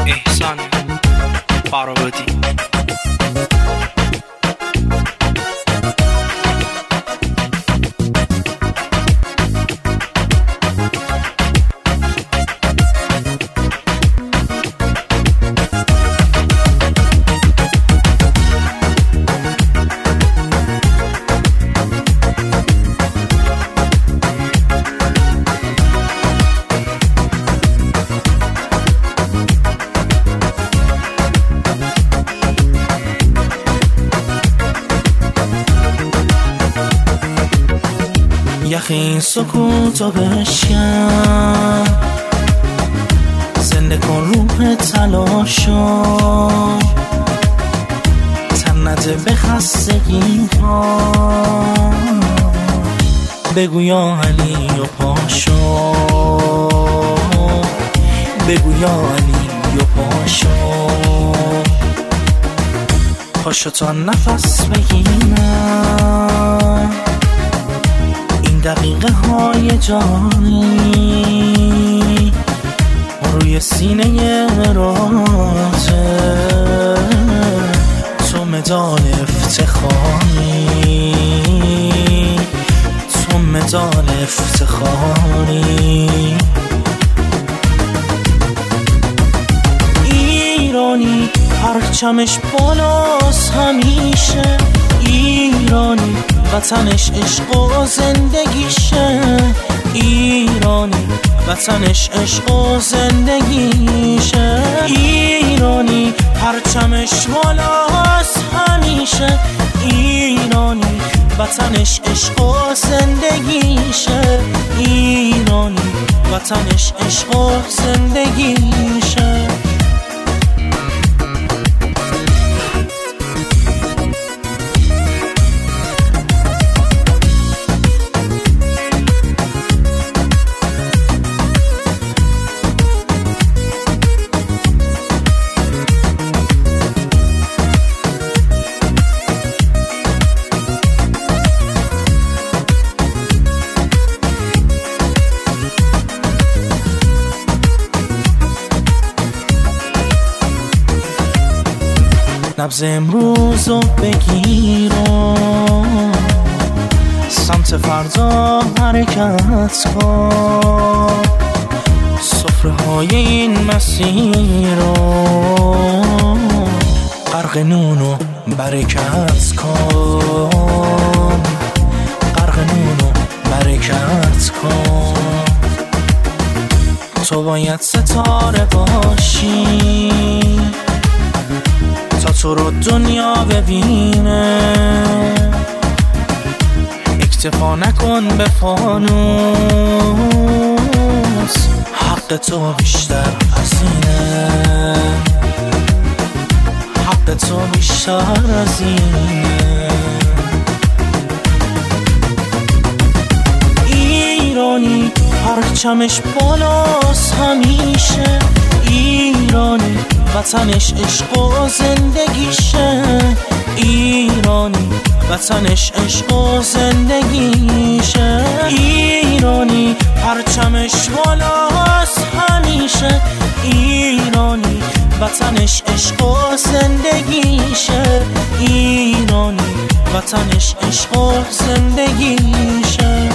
احسان فراودی. یخی سکوتو بشکن، زنده کن روح تلاشو، تن نده به خستگی ها، بگو یا علی و پاشو، بگو یا علی و پاشو، پاشو تا نفس بگیرم دقیقه های جانی روی سینه راته، تو مدال افتخاری، تو مدال افتخاری. ایرانی پرچمش بالاست همیشه، ایرانی وطنش عشق و زندگیشه، ایرانی وطنش عشق و زندگیشه، ایرانی پرچمش بالاست همیشه، ایرانی وطنش عشق و زندگیشه، ایرانی وطنش عشق و زندگیشه. نبض امروزو بگیرم، سمت فردا حرکت کن، سفره های این مسیر رو غرق نون و برکت کن، غرق نون و برکت کن. تو باید ستاره باشی تا تو رو دنیا ببینه، اکتفا نکن به فانوس، حق تو بیشتر از اینه، حق تو بیشتر از اینه. ایرانی پرچمش بالاست همیشه، ایرانی وطنش عشق و زندگیشه، ایرانی وطنش عشق و زندگیشه، ایرانی پرچمش بالاست همیشه، ایرانی وطنش عشق و زندگیشه، ایرانی وطنش عشق و زندگیشه.